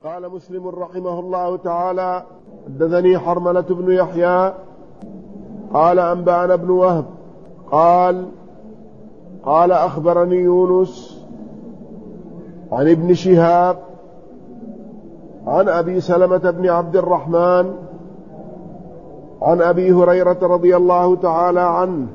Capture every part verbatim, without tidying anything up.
قال مسلم رحمه الله تعالى: حدثني حرملة بن يحيى قال أنبأنا بن وهب قال قال أخبرني يونس عن ابن شهاب عن أبي سلمة بن عبد الرحمن عن أبي هريرة رضي الله تعالى عنه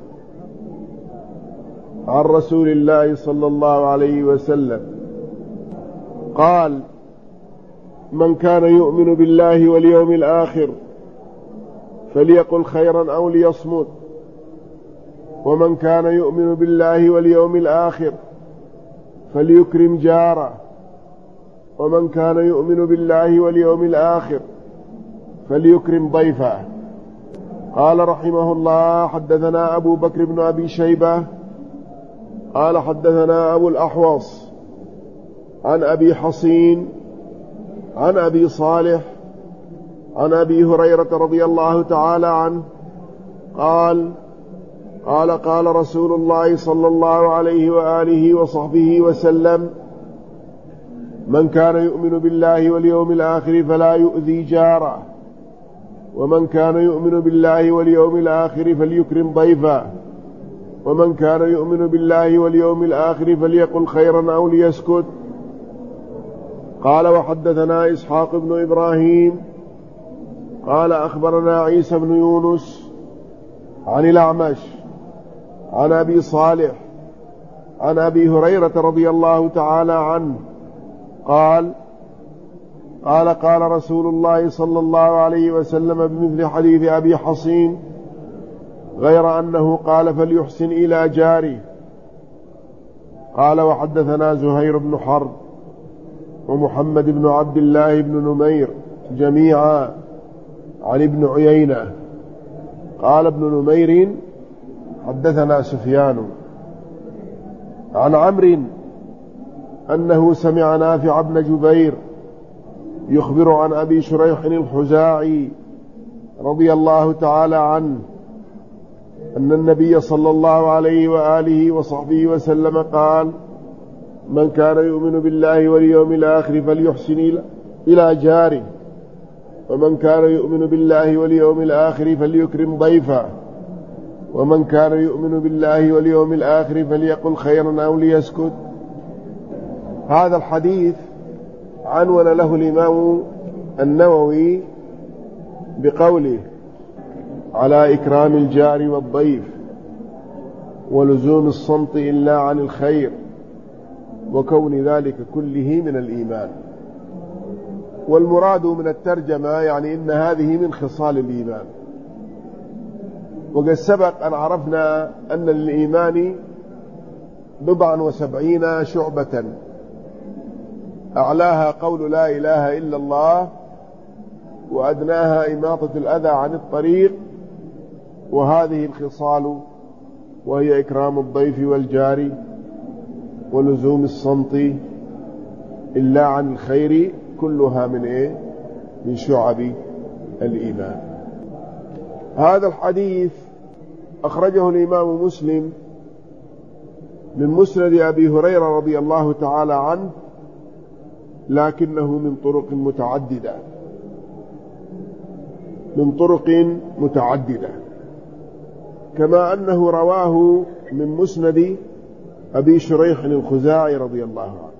عن رسول الله صلى الله عليه وسلم قال: من كان يؤمن بالله واليوم الآخر فليقل خيرا أو ليصمت، ومن كان يؤمن بالله واليوم الآخر فليكرم جاره، ومن كان يؤمن بالله واليوم الآخر فليكرم ضيفه. قال رحمه الله: حدثنا أبو بكر بن أبي شيبة قال حدثنا أبو الأحوص عن أبي حصين عن أبي صالح عن أبي هريرة رضي الله تعالى عنه قال قال قال رسول الله صلى الله عليه وآله وصحبه وسلم: من كان يؤمن بالله واليوم الآخر فلا يؤذي جاره، ومن كان يؤمن بالله واليوم الآخر فليكرم ضيفه، ومن كان يؤمن بالله واليوم الآخر فليقل خيرا أو ليسكت. قال: وحدثنا إسحاق بن إبراهيم قال أخبرنا عيسى بن يونس عن الأعمش عن أبي صالح عن أبي هريرة رضي الله تعالى عنه قال قال قال رسول الله صلى الله عليه وسلم بمثل حديث أبي حصين، غير أنه قال: فليحسن إلى جاره. قال: وحدثنا زهير بن حرب ومحمد بن عبد الله بن نمير جميعا عن ابن عيينة قال ابن نمير: حدثنا سفيان عن عمرو أنه سمع نافع بن جبير يخبر عن أبي شريح الخزاعي رضي الله تعالى عنه أن النبي صلى الله عليه وآله وصحبه وسلم قال: من كان يؤمن بالله واليوم الآخر فليحسن إلى جاره، ومن كان يؤمن بالله واليوم الآخر فليكرم ضيفه، ومن كان يؤمن بالله واليوم الآخر فليقل خيرا أو ليسكت. هذا الحديث عنون له الإمام النووي بقوله: على إكرام الجار والضيف، ولزوم الصمت إلا عن الخير، وكون ذلك كله من الإيمان. والمراد من الترجمة يعني إن هذه من خصال الإيمان. وقد سبق أن عرفنا أن للإيمان بضعا وسبعين شعبة، أعلاها قول لا إله إلا الله، وأدناها إماطة الأذى عن الطريق، وهذه الخصال وهي إكرام الضيف والجار ولزوم الصمت إلا عن الخير، كلها من إيه؟ من شعب الإيمان. هذا الحديث أخرجه الإمام مسلم من مسند أبي هريرة رضي الله تعالى عنه، لكنه من طرق متعددة من طرق متعددة كما أنه رواه من مسند أبي شريح الخزاعي رضي الله عنه.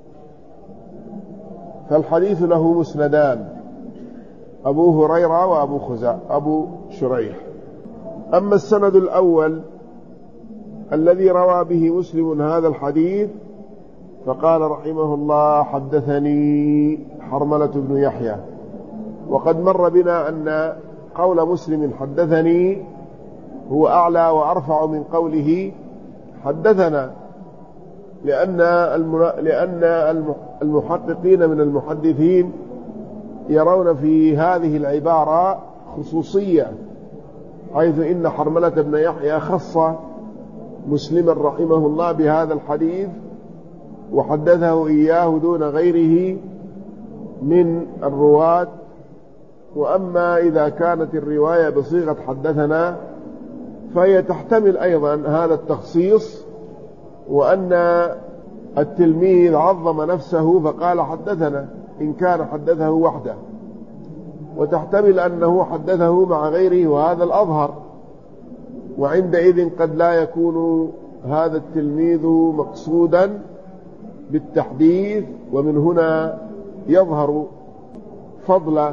فالحديث له مسندان: أبو هريرة وأبو خزاع أبو شريح. أما السند الأول الذي روى به مسلم هذا الحديث فقال رحمه الله: حدثني حرملة بن يحيى. وقد مر بنا أن قول مسلم حدثني هو أعلى وأرفع من قوله حدثنا، لأن لأن المحققين من المحدثين يرون في هذه العبارة خصوصية، حيث إن حرملة بن يحيى خص مسلما رحمه الله بهذا الحديث وحدثه إياه دون غيره من الرواة. وأما إذا كانت الرواية بصيغة حدثنا فهي تحتمل أيضا هذا التخصيص، وأن التلميذ عظم نفسه فقال حدثنا، إن كان حدثه وحده، وتحتمل أنه حدثه مع غيره وهذا الأظهر، وعندئذ قد لا يكون هذا التلميذ مقصودا بالتحديث، ومن هنا يظهر فضل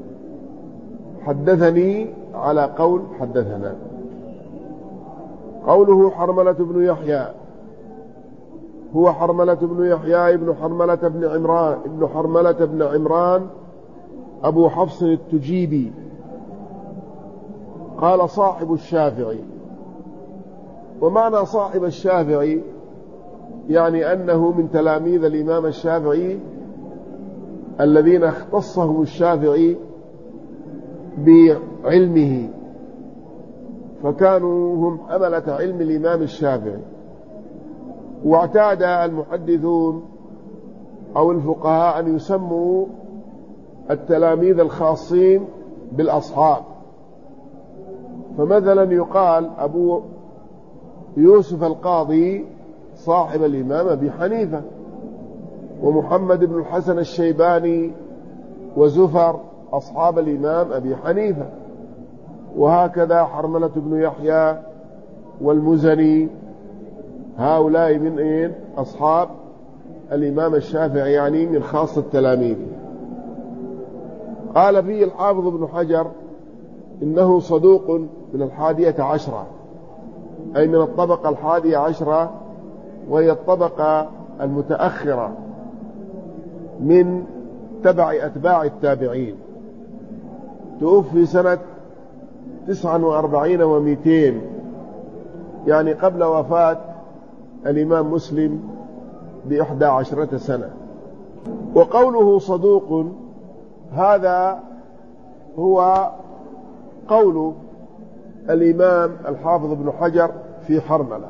حدثني على قول حدثنا. قوله حرملة بن يحيى، هو حرملة بن يحيى ابن حرملة بن عمران ابن حرملة بن عمران أبو حفص التجيبي. قال صاحب الشافعي. ومعنى صاحب الشافعي يعني أنه من تلاميذ الإمام الشافعي الذين اختصهم الشافعي بعلمه، فكانوا هم حملة علم الإمام الشافعي. واعتاد المحدثون أو الفقهاء أن يسموا التلاميذ الخاصين بالأصحاب، فمثلا يقال أبو يوسف القاضي صاحب الإمام أبي حنيفة، ومحمد بن الحسن الشيباني وزفر أصحاب الإمام أبي حنيفة، وهكذا حرملة بن يحيى والمزني، هؤلاء من إيه؟ أصحاب الإمام الشافعي، يعني من خاصة التلاميذ. قال فيه الحافظ ابن حجر إنه صدوق من الحادية عشرة، أي من الطبقة الحادية عشرة، وهي الطبقة المتأخرة من تبع أتباع التابعين. توفي سنة تسعة وأربعين ومئتين، يعني قبل وفاة الإمام مسلم بإحدى عشرة سنة. وقوله صدوق هذا هو قول الإمام الحافظ ابن حجر في حرملة.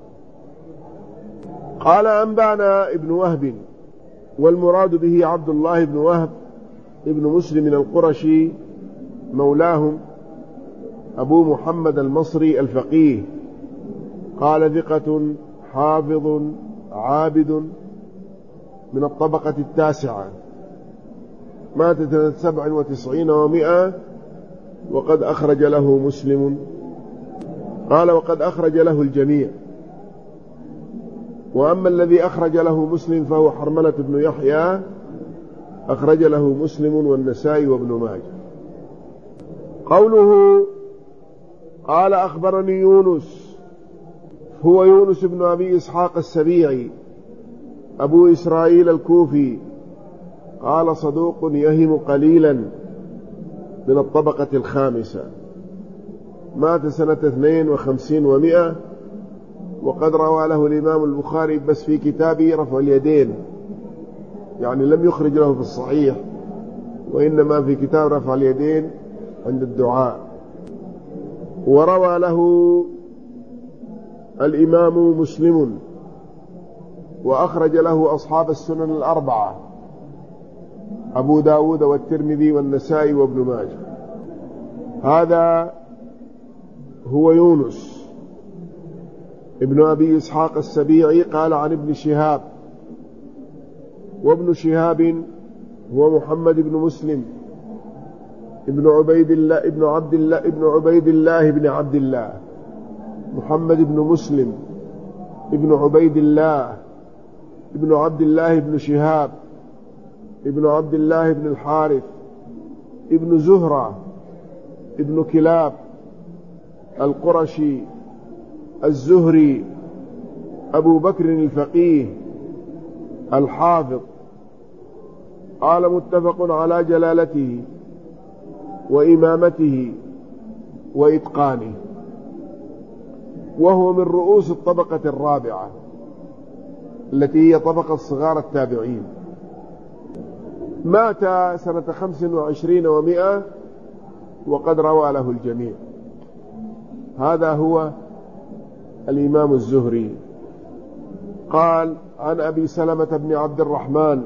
قال أنبانا ابن وهب، والمراد به عبد الله بن وهب ابن مسلم القرشي مولاهم أبو محمد المصري الفقيه. قال ثقة حافظ عابد من الطبقة التاسعة، مات سنة سبع وتسعين ومائة، وقد أخرج له مسلم. قال وقد أخرج له الجميع، وأما الذي أخرج له مسلم فهو حرملة بن يحيى، أخرج له مسلم والنسائي وابن ماجه. قوله قال أخبرني يونس، هو يونس بن أبي إسحاق السبيعي أبو إسرائيل الكوفي. قال صدوق يهم قليلا، من الطبقة الخامسة، مات سنة اثنين وخمسين ومائة، وقد روى له الإمام البخاري بس في كتابه رفع اليدين، يعني لم يخرج له في الصحيح، وإنما في كتاب رفع اليدين عند الدعاء. وروى له الإمام مسلم، وأخرج له أصحاب السنن الأربعة، أبو داود والترمذي والنسائي وابن ماجه. هذا هو يونس ابن أبي إسحاق السبيعي. قال عن ابن شهاب، وابن شهاب هو محمد بن مسلم ابن عبيد الله ابن عبد الله ابن عبيد الله ابن عبد الله، محمد بن مسلم ابن عبيد الله ابن عبد الله ابن شهاب ابن عبد الله ابن الحارث ابن زهرة ابن كلاب القرشي الزهري أبو بكر الفقيه الحافظ. قال متفق على جلالته وإمامته وإتقانه، وهو من رؤوس الطبقة الرابعة التي هي طبقة صغار التابعين. مات سنة خمس وعشرين ومائة، وقد روى له الجميع. هذا هو الإمام الزهري. قال عن أبي سلمة بن عبد الرحمن،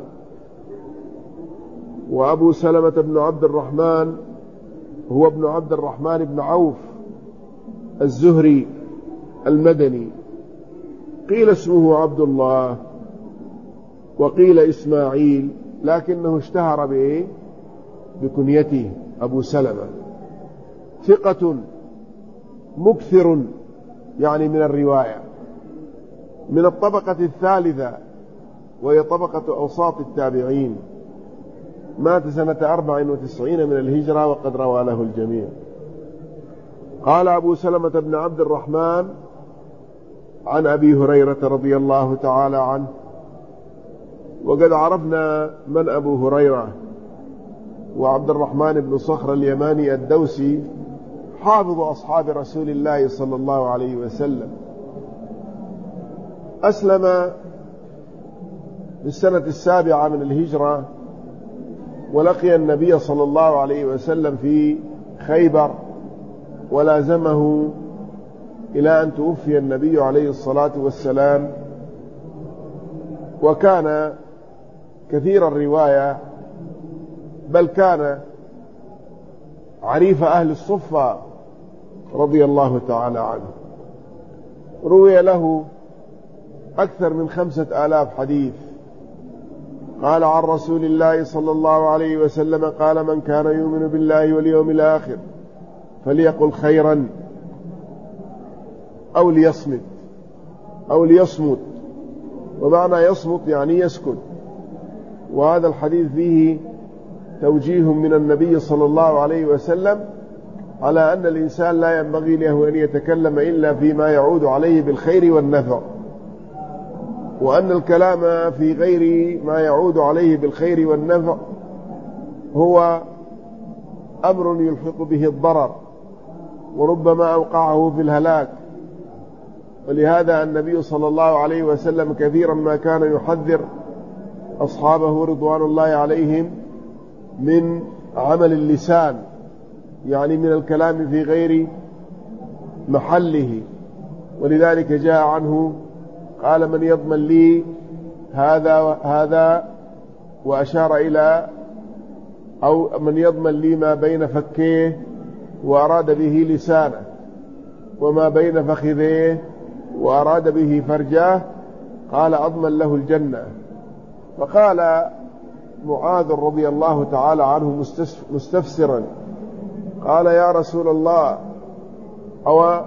وأبو سلمة بن عبد الرحمن هو ابن عبد الرحمن بن عوف الزهري المدني. قيل اسمه عبد الله، وقيل إسماعيل، لكنه اشتهر بإيه؟ بكنيته أبو سلمة. ثقة مكثر يعني من الرواية، من الطبقة الثالثة وهي طبقة أوساط التابعين، مات سنة أربع وتسعين من الهجرة وقد روى له الجميع. قال أبو سلمة بن عبد الرحمن عن أبي هريرة رضي الله تعالى عنه. وقد عرفنا من أبو هريرة، وعبد الرحمن بن صخر اليماني الدوسي حافظ أصحاب رسول الله صلى الله عليه وسلم، أسلم في السنة السابعة من الهجرة، ولقي النبي صلى الله عليه وسلم في خيبر ولازمه إلى أن توفي النبي عليه الصلاة والسلام. وكان كثير الرواية، بل كان عريف أهل الصفة رضي الله تعالى عنه. روي له أكثر من خمسة آلاف حديث. قال عن رسول الله صلى الله عليه وسلم قال: من كان يؤمن بالله واليوم الآخر فليقل خيرا أو ليصمت أو ليصمت. ومعنى يصمت يعني يسكت. وهذا الحديث فيه توجيه من النبي صلى الله عليه وسلم على أن الإنسان لا ينبغي له أن يتكلم إلا فيما يعود عليه بالخير والنفع، وأن الكلام في غير ما يعود عليه بالخير والنفع هو أمر يلحق به الضرر وربما أوقعه في الهلاك. ولهذا النبي صلى الله عليه وسلم كثيرا ما كان يحذر أصحابه رضوان الله عليهم من عمل اللسان، يعني من الكلام في غير محله. ولذلك جاء عنه قال: من يضمن لي هذا هذا، وأشار إلى أو من يضمن لي ما بين فكيه، وأراد به لسانه، وما بين فخذيه وأراد به فرجاه، قال: أضمن له الجنة. فقال معاذ رضي الله تعالى عنه مستفسرا، قال: يا رسول الله، أو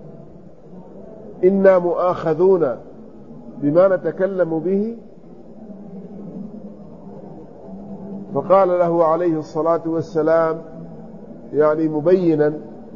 إنا مؤاخذون بما نتكلم به؟ فقال له عليه الصلاة والسلام، يعني مبينا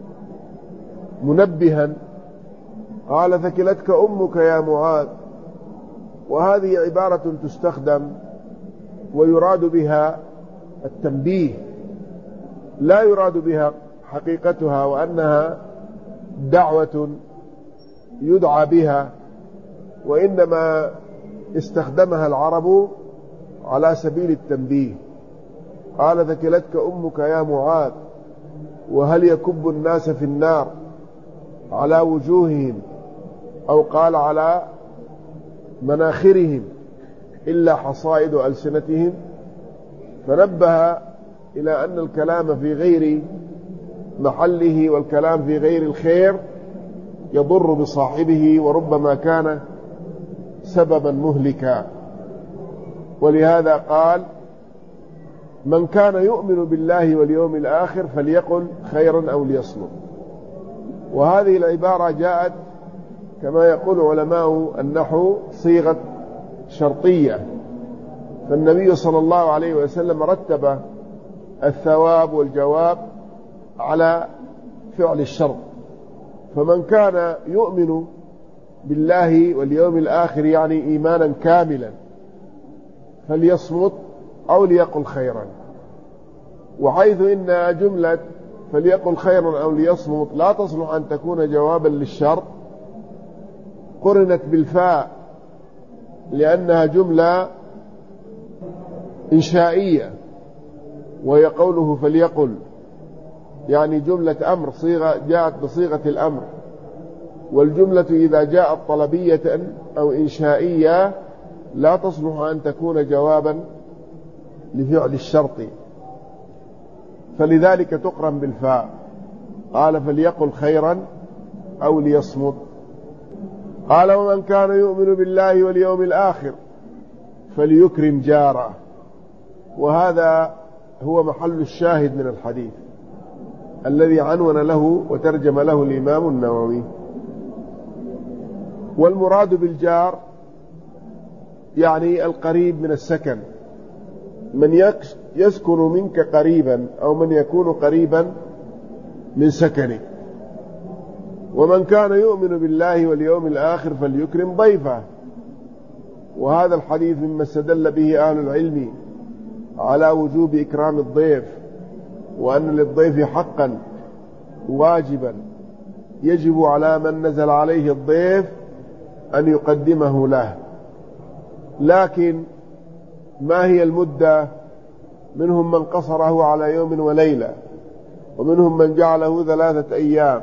منبها، قال: ثكلتك أمك يا معاذ. وهذه عبارة تستخدم ويراد بها التنبيه، لا يراد بها حقيقتها وأنها دعوة يدعى بها، وإنما استخدمها العرب على سبيل التنبيه. قال: ثكلتك أمك يا معاذ. وهل يكب الناس في النار على وجوههم، أو قال على مناخرهم، إلا حصائد ألسنتهم؟ فنبه إلى أن الكلام في غير محله والكلام في غير الخير يضر بصاحبه وربما كان سببا مهلكا. ولهذا قال: من كان يؤمن بالله واليوم الآخر فليقل خيرا أو ليصمت. وهذه العبارة جاءت كما يقول علماء النحو صيغة شرطية، فالنبي صلى الله عليه وسلم رتب الثواب والجواب على فعل الشرط. فمن كان يؤمن بالله واليوم الآخر يعني إيمانا كاملا فليصمت أو ليقل خيرا. وحيث إن جملة فليقل خيرا أو ليصمت لا تصلح أن تكون جوابا للشرط، قرنت بالفاء لأنها جملة إنشائية، وهي قوله فليقل يعني جملة أمر صيغة جاءت بصيغة الأمر. والجملة إذا جاءت طلبية أو إنشائية لا تصلح أن تكون جوابا لفعل الشرط، فلذلك تقرن بالفاء. قال: فليقل خيرا أو ليصمت. قال: ومن كان يؤمن بالله واليوم الآخر فليكرم جاره. وهذا هو محل الشاهد من الحديث الذي عنون له وترجم له الإمام النووي. والمراد بالجار يعني القريب من السكن، من يسكن منك قريبا أو من يكون قريبا من سكنك. ومن كان يؤمن بالله واليوم الآخر فليكرم ضيفه. وهذا الحديث مما استدل به أهل العلم على وجوب إكرام الضيف، وأن للضيف حقا واجبا يجب على من نزل عليه الضيف أن يقدمه له. لكن ما هي المدة؟ منهم من قصره على يوم وليلة، ومنهم من جعله ثلاثة أيام.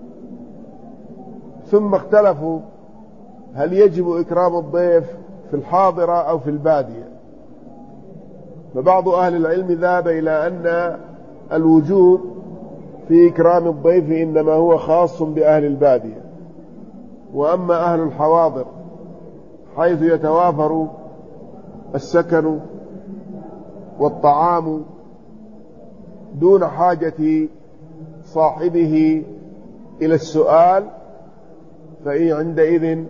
ثم اختلفوا هل يجب إكرام الضيف في الحاضرة أو في البادية. فبعض أهل العلم ذهب إلى أن الوجوب في إكرام الضيف إنما هو خاص بأهل البادية، وأما أهل الحواضر حيث يتوافر السكن والطعام دون حاجة صاحبه إلى السؤال، فإن عندئذ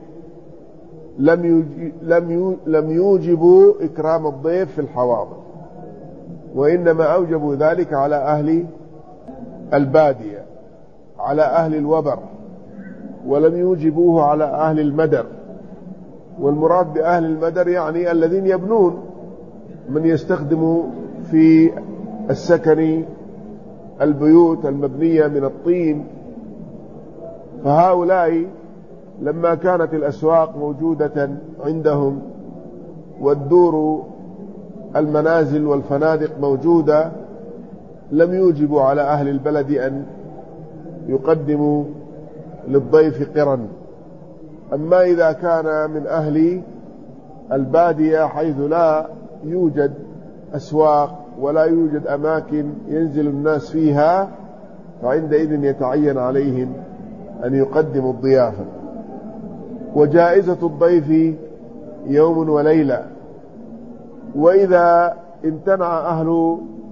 لم يوجبوا إكرام الضيف في الحواضر، وإنما أوجبوا ذلك على أهل البادية، على أهل الوبر، ولم يوجبوه على أهل المدر. والمراد بأهل المدر يعني الذين يبنون، من يستخدم في السكن البيوت المبنية من الطين. فهؤلاء لما كانت الأسواق موجودة عندهم والدور المنازل والفنادق موجودة، لم يوجبوا على أهل البلد أن يقدموا للضيف قرا. أما إذا كان من أهل البادية حيث لا يوجد أسواق ولا يوجد أماكن ينزل الناس فيها، فعندئذ يتعين عليهم أن يقدموا الضيافة. وجائزة الضيف يوم وليلة. وإذا امتنع أهل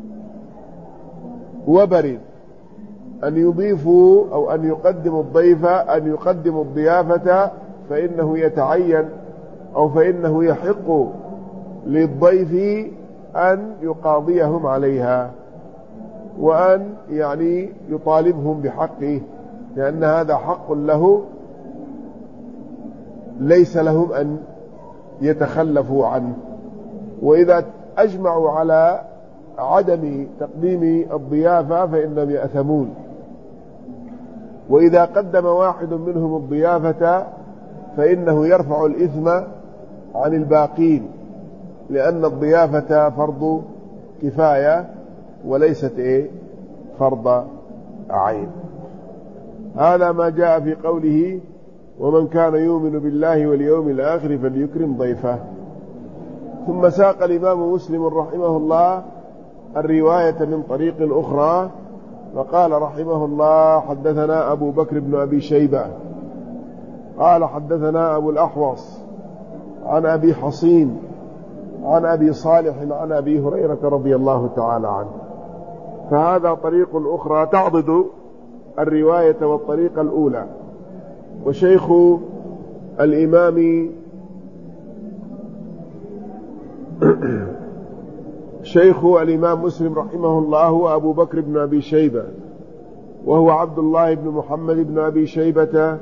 وبر أن يضيفوا أو أن يقدموا الضيف أن يقدموا الضيافة، فإنه يتعين أو فإنه يحق للضيف أن يقاضيهم عليها، وأن يعني يطالبهم بحقه، لأن هذا حق له ليس لهم أن يتخلفوا عنه. وإذا أجمعوا على عدم تقديم الضيافة فإنهم يأثمون. وإذا قدم واحد منهم الضيافة فإنه يرفع الإثم عن الباقين، لأن الضيافة فرض كفاية وليست إيه فرض عين. هذا ما جاء في قوله ومن كان يؤمن بالله واليوم الآخر فليكرم ضيفه. ثم ساق الإمام مسلم رحمه الله الرواية من طريق أخرى، وقال رحمه الله حدثنا أبو بكر بن أبي شيبة قال حدثنا أبو الأحوص عن أبي حصين عن أبي صالح عن أبي هريرة رضي الله تعالى عنه. فهذا طريق أخرى تعضد الرواية والطريقة الأولى. وشيخ الإمام شيخ الإمام مسلم رحمه الله هو أبو بكر بن أبي شيبة، وهو عبد الله بن محمد بن أبي شيبة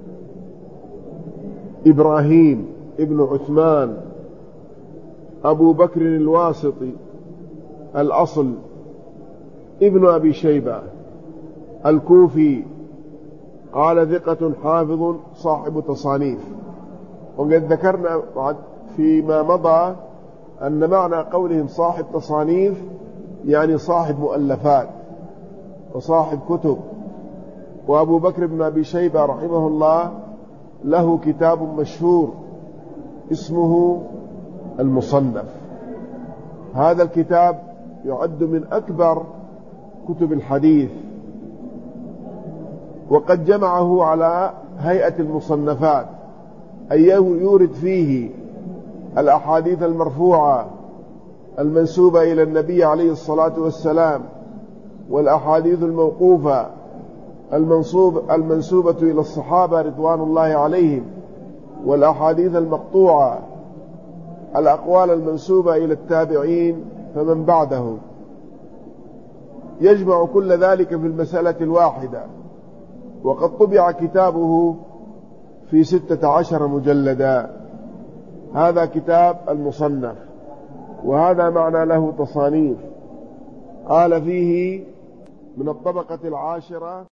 إبراهيم ابن عثمان أبو بكر الواسطي الأصل ابن أبي شيبة الكوفي، قال ثقة حافظ صاحب تصانيف. وقد ذكرنا فيما مضى أن معنى قولهم صاحب تصانيف يعني صاحب مؤلفات وصاحب كتب. وأبو بكر بن أبي شيبة رحمه الله له كتاب مشهور اسمه المصنف. هذا الكتاب يعد من أكبر كتب الحديث، وقد جمعه على هيئة المصنفات، أي يورد فيه الأحاديث المرفوعة المنسوبة إلى النبي عليه الصلاة والسلام، والأحاديث الموقوفة المنصوب المنسوبة إلى الصحابة رضوان الله عليهم، والأحاديث المقطوعة، الأقوال المنسوبة إلى التابعين فمن بعدهم. يجمع كل ذلك في المسألة الواحدة، وقد طبع كتابه في ستة عشر مجلدا. هذا كتاب المصنف، وهذا معنى له تصانيف. قال فيه من الطبقة العاشرة